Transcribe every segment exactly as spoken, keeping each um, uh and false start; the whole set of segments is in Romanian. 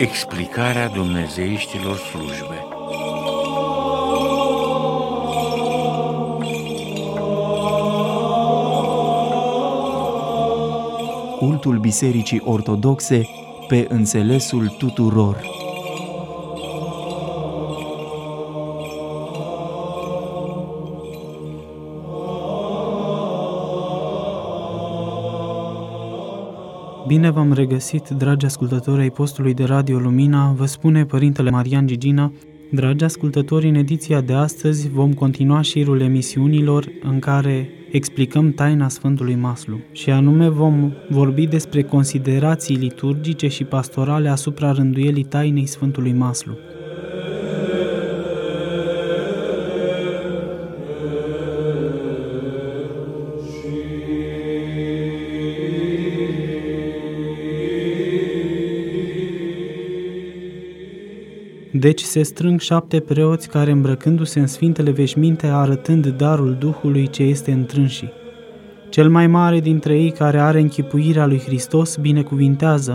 Explicarea dumnezeiștilor slujbe. Cultul Bisericii Ortodoxe pe înțelesul tuturor. Bine v-am regăsit, dragi ascultători ai postului de Radio Lumina, vă spune Părintele Marian Gigina. Dragi ascultători, în ediția de astăzi vom continua șirul emisiunilor în care explicăm taina Sfântului Maslu și anume vom vorbi despre considerații liturgice și pastorale asupra rânduielii tainei Sfântului Maslu. Deci se strâng șapte preoți care, îmbrăcându-se în sfintele veșminte, arătând darul Duhului ce este întrânșii. Cel mai mare dintre ei, care are închipuirea lui Hristos, binecuvintează.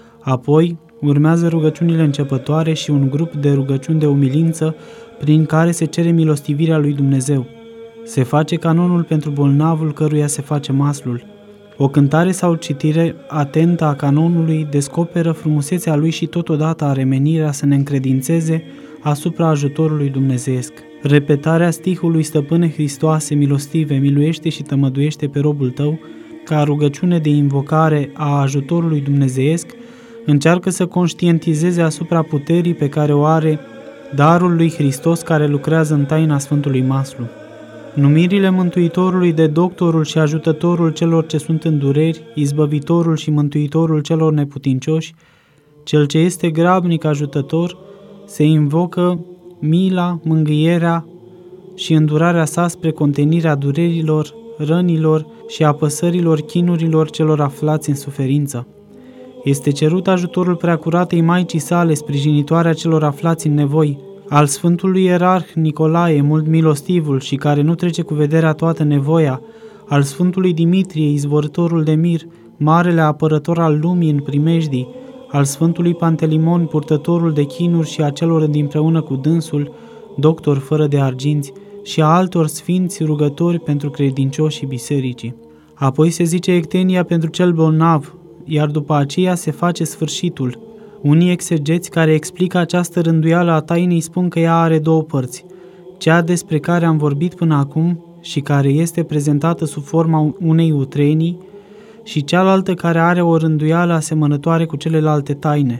Apoi urmează rugăciunile începătoare și un grup de rugăciuni de umilință prin care se cere milostivirea lui Dumnezeu. Se face canonul pentru bolnavul căruia se face maslul. O cântare sau citire atentă a canonului descoperă frumusețea lui și totodată aremenirea să ne încredințeze asupra ajutorului dumnezeiesc. Repetarea stihului Stăpâne Hristoase, milostive, miluiește și tămăduiește pe robul tău, ca rugăciune de invocare a ajutorului dumnezeiesc, încearcă să conștientizeze asupra puterii pe care o are darul lui Hristos care lucrează în taina Sfântului Maslu. Numirile Mântuitorului de doctorul și ajutătorul celor ce sunt în dureri, izbăvitorul și mântuitorul celor neputincioși, cel ce este grabnic ajutător, se invocă mila, mângâierea și îndurarea sa spre contenirea durerilor, rănilor și apăsărilor chinurilor celor aflați în suferință. Este cerut ajutorul preacuratei Maicii sale, sprijinitoarea celor aflați în nevoi, al Sfântului Ierarh Nicolae, mult milostivul și care nu trece cu vederea toată nevoia, al Sfântului Dimitrie, izvorătorul de mir, marele apărător al lumii în primejdii, al Sfântului Pantelimon, purtătorul de chinuri și a celor dinpreună cu dânsul, doctor fără de arginți, și a altor sfinți rugători pentru credincioșii bisericii. Apoi se zice ectenia pentru cel bolnav, iar după aceea se face sfârșitul. Unii exegeți care explică această rânduială a tainei spun că ea are două părți, cea despre care am vorbit până acum și care este prezentată sub forma unei utrenii și cealaltă care are o rânduială asemănătoare cu celelalte taine.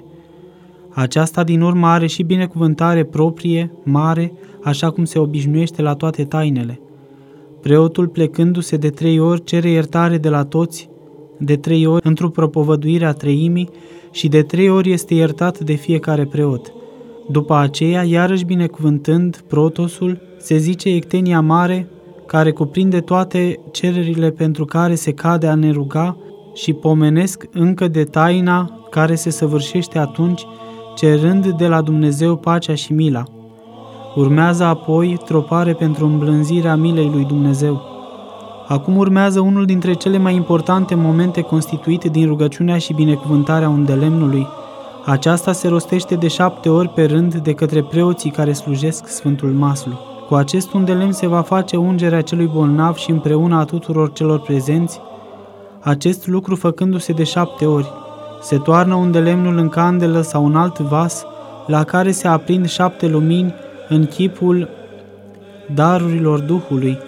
Aceasta din urmă are și binecuvântare proprie, mare, așa cum se obișnuiește la toate tainele. Preotul, plecându-se de trei ori, cere iertare de la toți, de trei ori într-o propovăduire a treimii și de trei ori este iertat de fiecare preot. După aceea, iarăși binecuvântând protosul, se zice ectenia mare, care cuprinde toate cererile pentru care se cade a ne ruga și pomenesc încă de taina care se săvârșește atunci, cerând de la Dumnezeu pacea și mila. Urmează apoi tropare pentru îmblânzirea milei lui Dumnezeu. Acum urmează unul dintre cele mai importante momente constituite din rugăciunea și binecuvântarea undelemnului. Aceasta se rostește de șapte ori pe rând de către preoții care slujesc Sfântul Maslu. Cu acest undelemn se va face ungerea celui bolnav și împreună a tuturor celor prezenți, acest lucru făcându-se de șapte ori. Se toarnă undelemnul în candelă sau în alt vas, la care se aprind șapte lumini în chipul darurilor Duhului,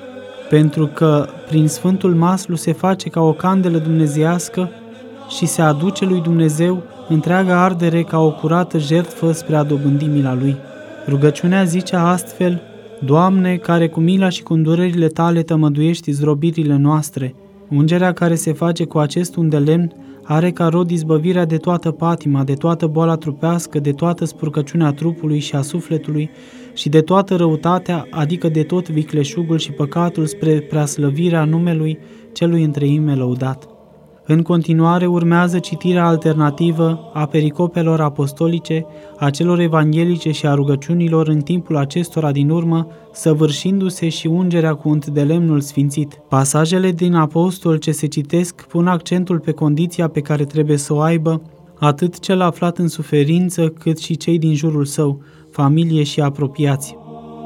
pentru că prin Sfântul Maslu se face ca o candelă dumnezeiască și se aduce lui Dumnezeu întreaga ardere ca o curată jertfă spre a dobândi mila Lui. Rugăciunea zice astfel: Doamne, care cu mila și cu îndurerile Tale tămăduiești zdrobirile noastre, ungerea care se face cu acest undelemn are ca rod izbăvirea de toată patima, de toată boala trupească, de toată spurcăciunea trupului și a sufletului și de toată răutatea, adică de tot vicleșugul și păcatul spre preaslăvirea numelui celui întreime lăudat. În continuare urmează citirea alternativă a pericopelor apostolice, a celor evanghelice și a rugăciunilor în timpul acestora din urmă, săvârșindu-se și ungerea cu unt de lemnul sfințit. Pasajele din apostol ce se citesc pun accentul pe condiția pe care trebuie să o aibă atât cel aflat în suferință, cât și cei din jurul său, familie și apropiați.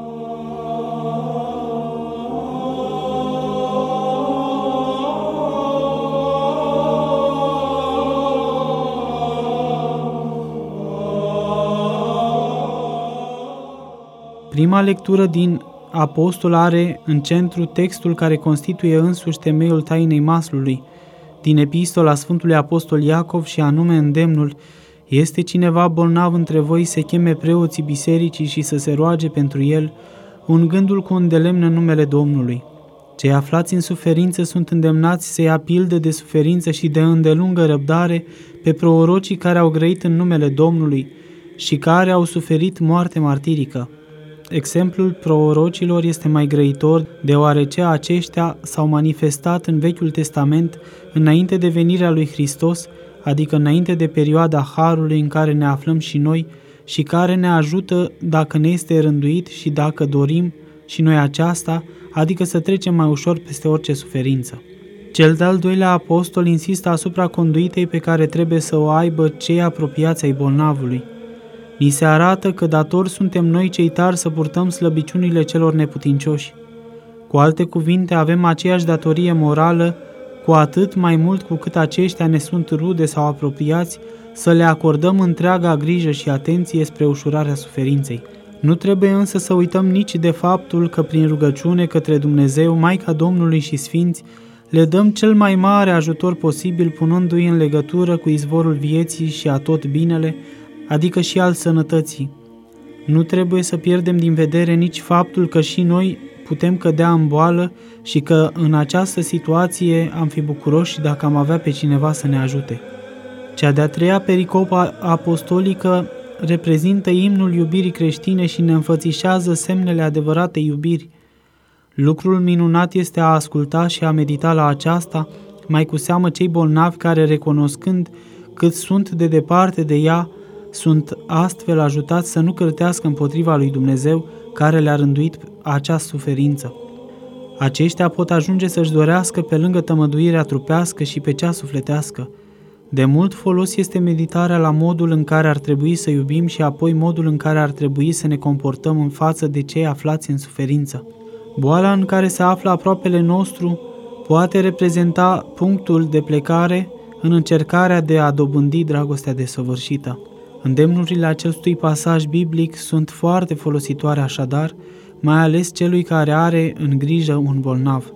Prima lectură din Apostol are în centru textul care constituie însuși temeiul tainei maslului, din epistola Sfântului Apostol Iacov, și anume îndemnul: este cineva bolnav între voi, se cheme preoții bisericii și să se roage pentru el, ungându-l cu îndelemn în numele Domnului. Cei aflați în suferință sunt îndemnați să ia pildă de suferință și de îndelungă răbdare pe prorocii care au grăit în numele Domnului și care au suferit moarte martirică. Exemplul prorocilor este mai grăitor, deoarece aceștia s-au manifestat în Vechiul Testament înainte de venirea lui Hristos, adică înainte de perioada Harului în care ne aflăm și noi și care ne ajută dacă ne este rânduit și dacă dorim și noi aceasta, adică să trecem mai ușor peste orice suferință. Cel de-al doilea apostol insistă asupra conduitei pe care trebuie să o aibă cei apropiați ai bolnavului. Ni se arată că datori suntem noi cei tari să purtăm slăbiciunile celor neputincioși. Cu alte cuvinte, avem aceeași datorie morală, cu atât mai mult cu cât aceștia ne sunt rude sau apropiați, să le acordăm întreaga grijă și atenție spre ușurarea suferinței. Nu trebuie însă să uităm nici de faptul că prin rugăciune către Dumnezeu, Maica Domnului și Sfinți, le dăm cel mai mare ajutor posibil, punându-i în legătură cu izvorul vieții și a tot binele, adică și al sănătății. Nu trebuie să pierdem din vedere nici faptul că și noi putem cădea în boală și că în această situație am fi bucuroși dacă am avea pe cineva să ne ajute. Cea de-a treia pericopă apostolică reprezintă imnul iubirii creștine și ne înfățișează semnele adevăratei iubiri. Lucrul minunat este a asculta și a medita la aceasta, mai cu seamă cei bolnavi care, recunoscând cât sunt de departe de ea, sunt astfel ajutați să nu cârtească împotriva lui Dumnezeu care le-a rânduit această suferință. Aceștia pot ajunge să-și dorească pe lângă tămăduirea trupească și pe cea sufletească. De mult folos este meditarea la modul în care ar trebui să iubim și apoi modul în care ar trebui să ne comportăm în față de cei aflați în suferință. Boala în care se află aproapele nostru poate reprezenta punctul de plecare în încercarea de a dobândi dragostea desăvârșită. Îndemnurile acestui pasaj biblic sunt foarte folositoare așadar, mai ales celui care are în grijă un bolnav.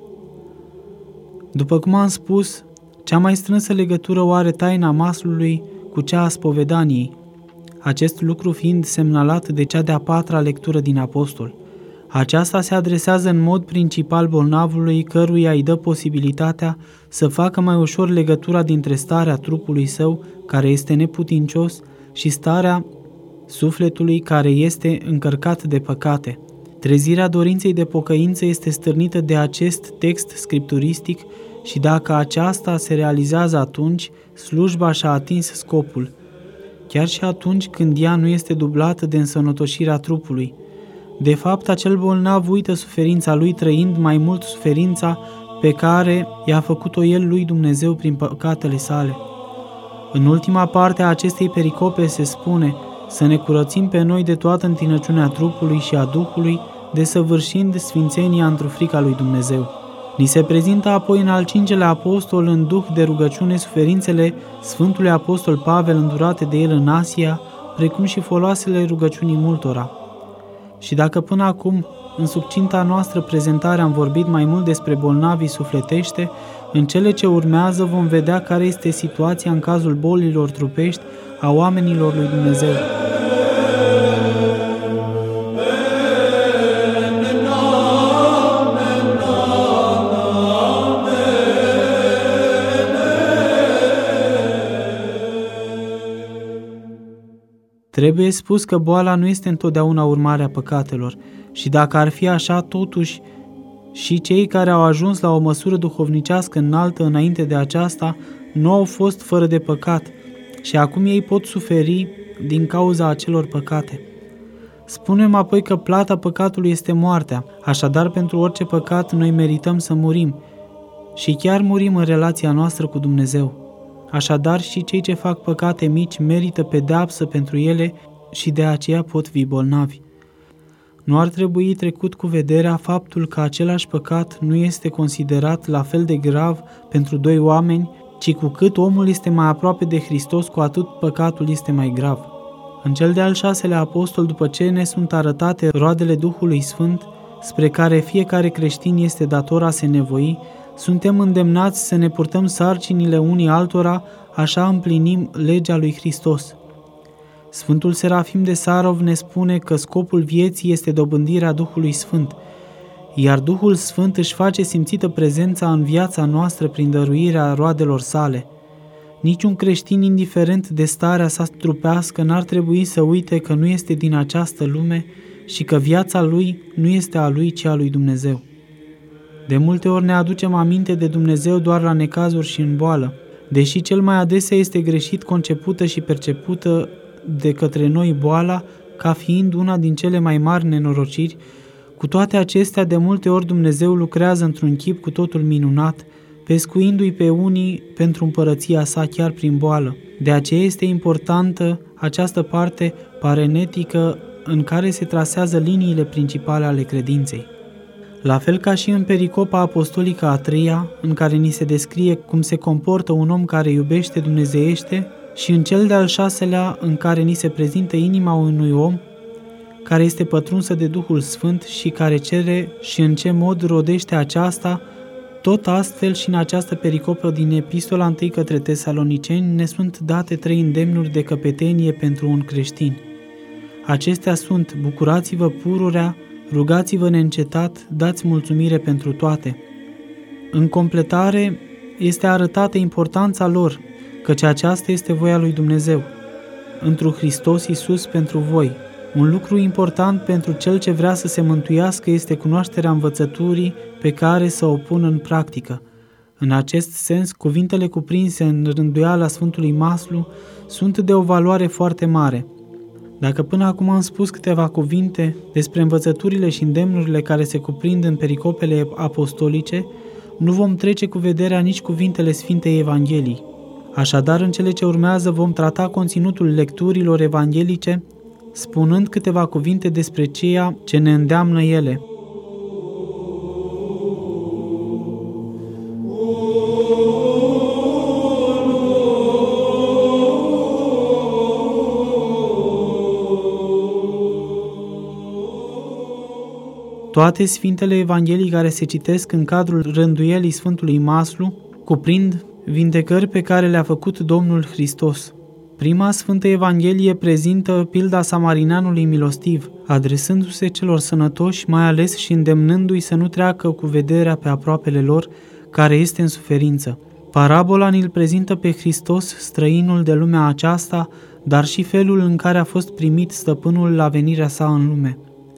După cum am spus, cea mai strânsă legătură o are taina maslului cu cea a spovedaniei, acest lucru fiind semnalat de cea de-a patra lectură din Apostol. Aceasta se adresează în mod principal bolnavului, căruia îi dă posibilitatea să facă mai ușor legătura dintre starea trupului său, care este neputincios, și starea sufletului, care este încărcat de păcate. Trezirea dorinței de pocăință este stârnită de acest text scripturistic și dacă aceasta se realizează atunci, slujba și-a atins scopul, chiar și atunci când ea nu este dublată de însănătoșirea trupului. De fapt, acel bolnav uită suferința lui, trăind mai mult suferința pe care i-a făcut-o el lui Dumnezeu prin păcatele sale. În ultima parte a acestei pericope se spune să ne curățim pe noi de toată întinăciunea trupului și a Duhului, desăvârșind sfințenia într-o frica lui Dumnezeu. Ni se prezintă apoi în al cincelea apostol în duh de rugăciune suferințele Sfântului Apostol Pavel îndurate de el în Asia, precum și foloasele rugăciunii multora. Și dacă până acum, în succinta noastră prezentare, am vorbit mai mult despre bolnavii sufletește, în cele ce urmează vom vedea care este situația în cazul bolilor trupești a oamenilor lui Dumnezeu. Trebuie spus că boala nu este întotdeauna urmarea păcatelor și dacă ar fi așa, totuși, și cei care au ajuns la o măsură duhovnicească înaltă înainte de aceasta nu au fost fără de păcat și acum ei pot suferi din cauza acelor păcate. Spunem apoi că plata păcatului este moartea, așadar pentru orice păcat noi merităm să murim și chiar murim în relația noastră cu Dumnezeu. Așadar și cei ce fac păcate mici merită pedeapsă pentru ele și de aceea pot fi bolnavi. Nu ar trebui trecut cu vederea faptul că același păcat nu este considerat la fel de grav pentru doi oameni, ci cu cât omul este mai aproape de Hristos, cu atât păcatul este mai grav. În cel de-al șaselea apostol, după ce ne sunt arătate roadele Duhului Sfânt, spre care fiecare creștin este dator a se nevoi, suntem îndemnați să ne purtăm sarcinile unii altora, așa împlinim legea lui Hristos. Sfântul Serafim de Sarov ne spune că scopul vieții este dobândirea Duhului Sfânt, iar Duhul Sfânt își face simțită prezența în viața noastră prin dăruirea roadelor sale. Niciun creștin, indiferent de starea sa trupească, n-ar trebui să uite că nu este din această lume și că viața lui nu este a lui, ci a lui Dumnezeu. De multe ori ne aducem aminte de Dumnezeu doar la necazuri și în boală, deși cel mai adesea este greșit concepută și percepută de către noi boala ca fiind una din cele mai mari nenorociri. Cu toate acestea, de multe ori Dumnezeu lucrează într-un chip cu totul minunat, pescuindu-i pe unii pentru împărăția sa chiar prin boală. De aceea este importantă această parte parenetică în care se trasează liniile principale ale credinței. La fel ca și în pericopa apostolică a treia, în care ni se descrie cum se comportă un om care iubește dumnezeiește, și în cel de-al șaselea, în care ni se prezintă inima unui om care este pătrunsă de Duhul Sfânt și care cere și în ce mod rodește aceasta, tot astfel și în această pericopă din Epistola întâi către Tesaloniceni ne sunt date trei îndemnuri de căpetenie pentru un creștin. Acestea sunt: bucurați-vă pururea, rugați-vă neîncetat, dați mulțumire pentru toate. În completare este arătată importanța lor, căci aceasta este voia lui Dumnezeu, întru Hristos Iisus pentru voi. Un lucru important pentru cel ce vrea să se mântuiască este cunoașterea învățăturii pe care să o pună în practică. În acest sens, cuvintele cuprinse în rânduiala Sfântului Maslu sunt de o valoare foarte mare. Dacă până acum am spus câteva cuvinte despre învățăturile și îndemnurile care se cuprind în pericopele apostolice, nu vom trece cu vederea nici cuvintele Sfintei Evangheliei. Așadar, în cele ce urmează vom trata conținutul lecturilor evanghelice, spunând câteva cuvinte despre ceea ce ne îndeamnă ele. Toate Sfintele Evanghelii care se citesc în cadrul rânduielii Sfântului Maslu cuprind vindecări pe care le-a făcut Domnul Hristos. Prima Sfântă Evanghelie prezintă pilda samarineanului milostiv, adresându-se celor sănătoși, mai ales și îndemnându-i să nu treacă cu vederea pe aproapele lor, care este în suferință. Parabola ni-l prezintă pe Hristos, străinul de lumea aceasta, dar și felul în care a fost primit stăpânul la venirea sa în lume.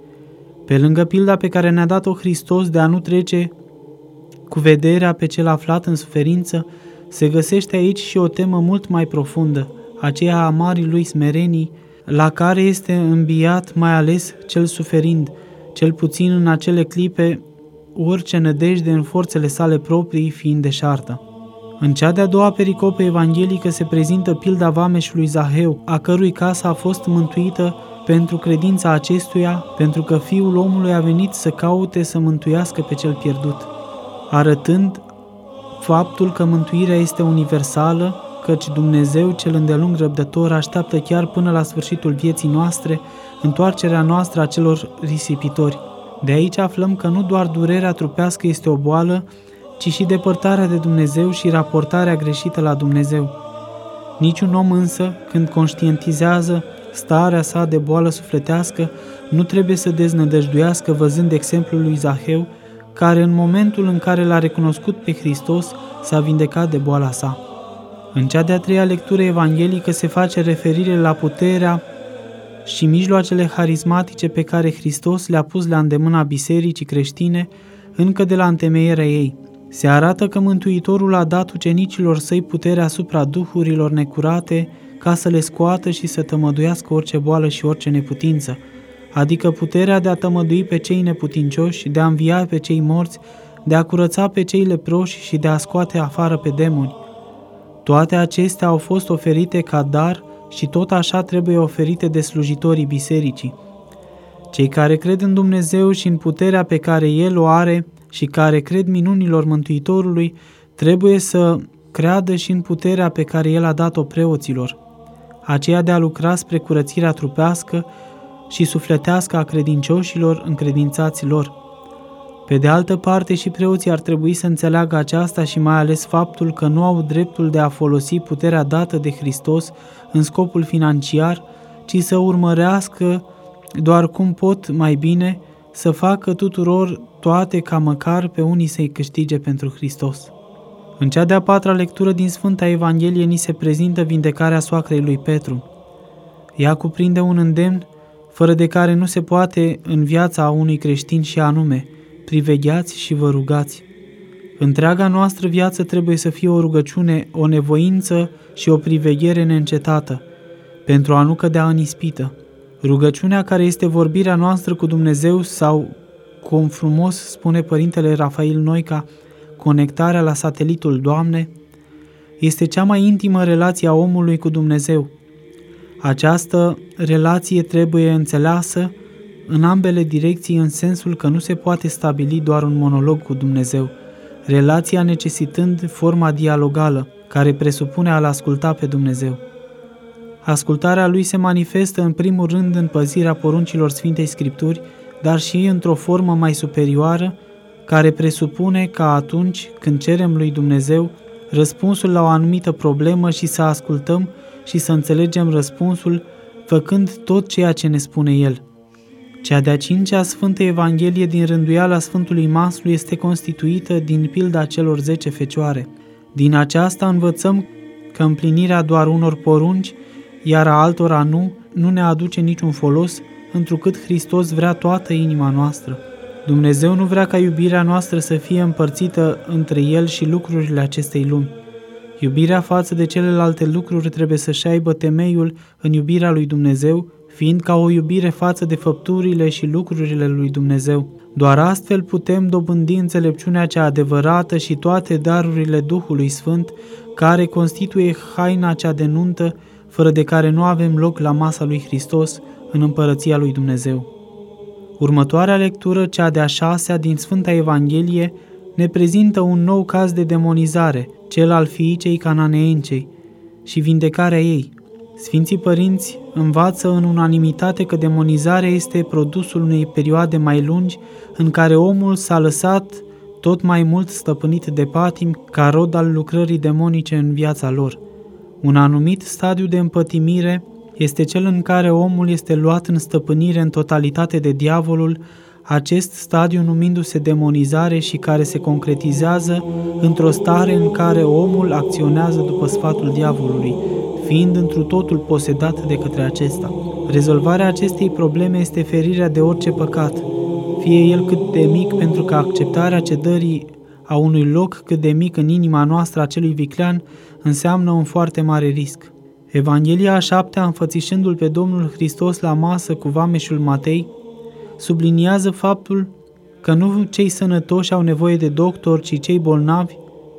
Pe lângă pilda pe care ne-a dat-o Hristos de a nu trece cu vederea pe cel aflat în suferință, se găsește aici și o temă mult mai profundă, aceea a marii lui smerenii, la care este înbiat mai ales cel suferind, cel puțin în acele clipe, orice nădejde în forțele sale proprii fiind deșartă. În cea de-a doua pericopă evanghelică se prezintă pilda vameșului Zaheu, a cărui casă a fost mântuită pentru credința acestuia, pentru că Fiul omului a venit să caute să mântuiască pe cel pierdut, arătând faptul că mântuirea este universală, căci Dumnezeu cel îndelung răbdător așteaptă chiar până la sfârșitul vieții noastre întoarcerea noastră a celor risipitori. De aici aflăm că nu doar durerea trupească este o boală, ci și depărtarea de Dumnezeu și raportarea greșită la Dumnezeu. Niciun om însă, când conștientizează starea sa de boală sufletească, nu trebuie să deznădăjduiască văzând exemplul lui Zaheu, care în momentul în care l-a recunoscut pe Hristos s-a vindecat de boala sa. În cea de-a treia lectură evanghelică se face referire la puterea și mijloacele harismatice pe care Hristos le-a pus la îndemâna bisericii creștine încă de la întemeierea ei. Se arată că Mântuitorul a dat ucenicilor săi puterea asupra duhurilor necurate ca să le scoată și să tămăduiască orice boală și orice neputință, adică puterea de a tămădui pe cei neputincioși, de a învia pe cei morți, de a curăța pe cei leproși și de a scoate afară pe demoni. Toate acestea au fost oferite ca dar și tot așa trebuie oferite de slujitorii bisericii. Cei care cred în Dumnezeu și în puterea pe care El o are și care cred minunilor Mântuitorului, trebuie să creadă și în puterea pe care El a dat-o preoților, aceea de a lucra spre curățirea trupească și sufletească a credincioșilor încredințați lor. Pe de altă parte, și preoții ar trebui să înțeleagă aceasta și mai ales faptul că nu au dreptul de a folosi puterea dată de Hristos în scopul financiar, ci să urmărească doar cum pot mai bine să facă tuturor toate ca măcar pe unii să-i câștige pentru Hristos. În cea de-a patra lectură din Sfânta Evanghelie ni se prezintă vindecarea soacrei lui Petru. Ea cuprinde un îndemn fără de care nu se poate în viața unui creștin și anume: privegheați și vă rugați. Întreaga noastră viață trebuie să fie o rugăciune, o nevoință și o priveghere neîncetată, pentru a nu cădea în ispită. Rugăciunea care este vorbirea noastră cu Dumnezeu sau, cum frumos spune Părintele Rafael Noica, conectarea la satelitul Doamne, este cea mai intimă relație a omului cu Dumnezeu. Această relație trebuie înțeleasă în ambele direcții, în sensul că nu se poate stabili doar un monolog cu Dumnezeu, relația necesitând forma dialogală, care presupune a-L asculta pe Dumnezeu. Ascultarea Lui se manifestă în primul rând în păzirea poruncilor Sfintei Scripturi, dar și într-o formă mai superioară, care presupune ca atunci când cerem lui Dumnezeu răspunsul la o anumită problemă și să ascultăm și să înțelegem răspunsul, făcând tot ceea ce ne spune El. Cea de-a cincea Sfântă Evanghelie din rânduiala Sfântului Maslu este constituită din pilda celor zece fecioare. Din aceasta învățăm că împlinirea doar unor porunci, iar a altora nu, nu ne aduce niciun folos, întrucât Hristos vrea toată inima noastră. Dumnezeu nu vrea ca iubirea noastră să fie împărțită între El și lucrurile acestei lumi. Iubirea față de celelalte lucruri trebuie să-și aibă temeiul în iubirea lui Dumnezeu, fiind ca o iubire față de făpturile și lucrurile lui Dumnezeu. Doar astfel putem dobândi înțelepciunea cea adevărată și toate darurile Duhului Sfânt, care constituie haina cea de nuntă, fără de care nu avem loc la masa lui Hristos în împărăția lui Dumnezeu. Următoarea lectură, cea de-a șasea din Sfânta Evanghelie, ne prezintă un nou caz de demonizare, cel al fiicei cananeencei, și vindecarea ei. Sfinții părinți învață în unanimitate că demonizarea este produsul unei perioade mai lungi în care omul s-a lăsat tot mai mult stăpânit de patimi ca rod al lucrării demonice în viața lor. Un anumit stadiu de împătimire este cel în care omul este luat în stăpânire în totalitate de diavolul, acest stadiu numindu-se demonizare și care se concretizează într-o stare în care omul acționează după sfatul diavolului, fiind întru totul posedat de către acesta. Rezolvarea acestei probleme este ferirea de orice păcat, fie el cât de mic, pentru că acceptarea cedării a unui loc cât de mic în inima noastră a celui viclean înseamnă un foarte mare risc. Evanghelia a șaptea, înfățișându-L pe Domnul Hristos la masă cu vameșul Matei, subliniază faptul că nu cei sănătoși au nevoie de doctor, ci cei bolnavi,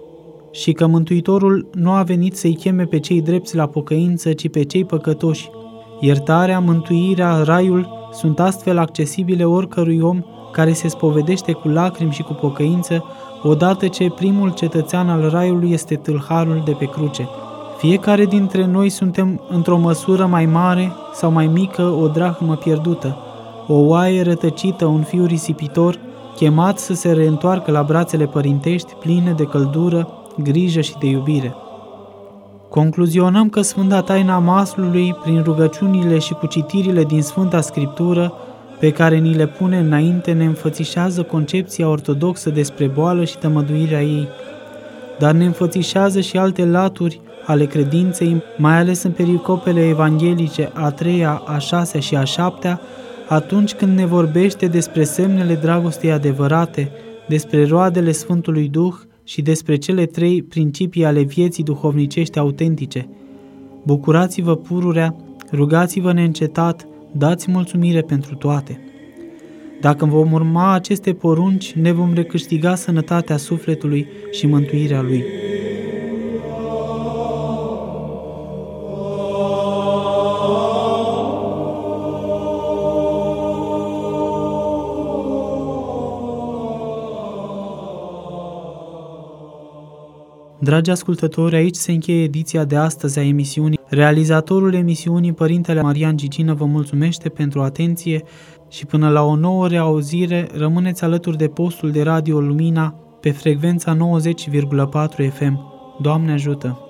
și că Mântuitorul nu a venit să-i cheme pe cei drepți la pocăință, ci pe cei păcătoși. Iertarea, mântuirea, raiul sunt astfel accesibile oricărui om care se spovedește cu lacrimi și cu pocăință, odată ce primul cetățean al raiului este tâlharul de pe cruce. Fiecare dintre noi suntem într-o măsură mai mare sau mai mică o drahmă pierdută, o oaie rătăcită, un fiu risipitor, chemat să se reîntoarcă la brațele părintești pline de căldură, grijă și de iubire. Concluzionăm că Sfânta Taina Maslului, prin rugăciunile și cu citirile din Sfânta Scriptură, pe care ni le pune înainte, ne înfățișează concepția ortodoxă despre boală și tămăduirea ei, dar ne înfățișează și alte laturi ale credinței, mai ales în pericopele evanghelice a treia, a șasea și a șaptea, atunci când ne vorbește despre semnele dragostei adevărate, despre roadele Sfântului Duh și despre cele trei principii ale vieții duhovnicești autentice. Bucurați-vă pururea, rugați-vă neîncetat, dați mulțumire pentru toate. Dacă vom urma aceste porunci, ne vom recâștiga sănătatea sufletului și mântuirea lui. Dragi ascultători, aici se încheie ediția de astăzi a emisiunii. Realizatorul emisiunii, Părintele Marian Gigină, vă mulțumește pentru atenție și până la o nouă reauzire, rămâneți alături de postul de radio Lumina pe frecvența nouăzeci virgulă patru F M. Doamne ajută!